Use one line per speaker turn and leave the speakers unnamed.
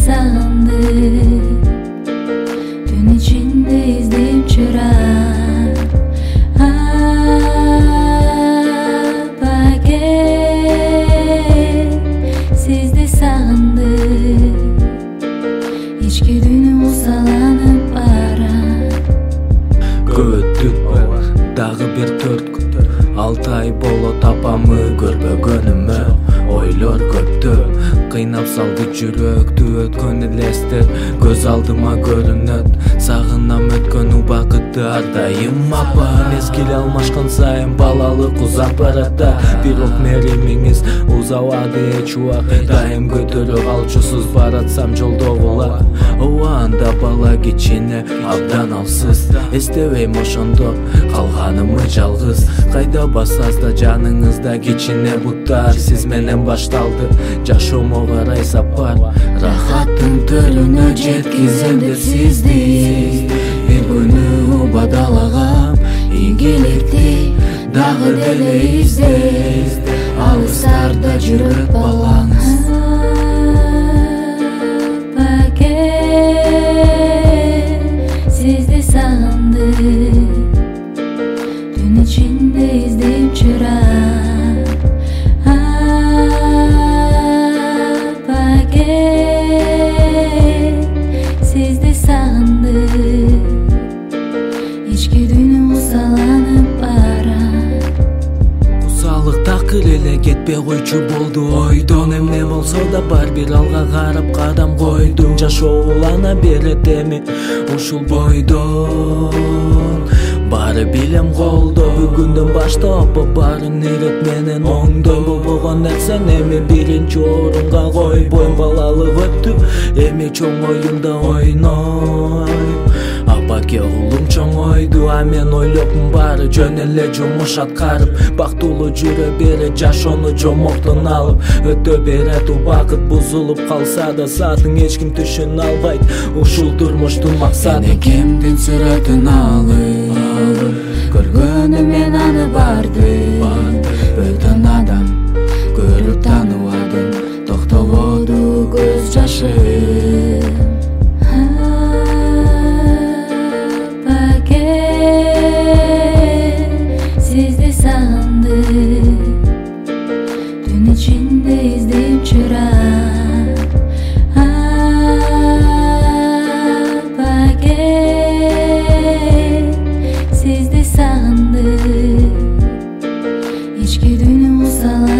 sağındı. Dün içinde izleyip çırar. Sizde sağındı. İçki dünü usalanıp ara.
Göttük dağı bir 4 gün 6 ay bolo tapamı görбөгөнүмө ойлор көптү кыйнап салды жүрөктү өткөн элестер көз алдыма көрүнөт сагынам өткөн убакытты ар дайым апа мезгил алмашкан сайын балалык узап барат бирок меримиңиз узабады эч убакыт дайым көтөрө калчусуз баратсам жолдогула анда бала кичине абдан алсыз эстебейм ошондо калганымы жалгыз кайда бассаз да жаныңызда кичине буттар сиз менен башталды жашоомо карай сапар рахаттын төлүнө жеткизем деп сизди бир күнү убадалагам ийгиликти дагы деле издейт алыстарда жүрөт балаңыз
Sizde sağındı. Dün içinde izleyip çırar. Sizde sağındı. İçki dünü usalanıp ara.
Усалык такыр эле кетпей койчу болду ойдон эмне болсо да бар бир алга карап кадам койдум жашоо улана берет эми ушул бойдон баары билем колдо бүгүндөн баштап баарын ирет менен оңдо болбогон нерсен эми биринчи орунга койбойм балалык өттү эми чоң оюнда ойнойм апаке улум чоңойду а мен ойлопмун баары жөн эле жумуш аткарып бактылуу жүрө берет жашоону жомоктон алып өтө берет убакыт бузулуп калса да саатың эч ким түшүнө албайт ушул турмуштун максаты
кемдин сүрөтүн алып көргөнүм мен аны барды бөтөн адам көрүп тааныбадым токтободу көз жашым Sizde sağındı. Dün içinde izleyip çırar. Sizde sağındı. İçki dünü usalan.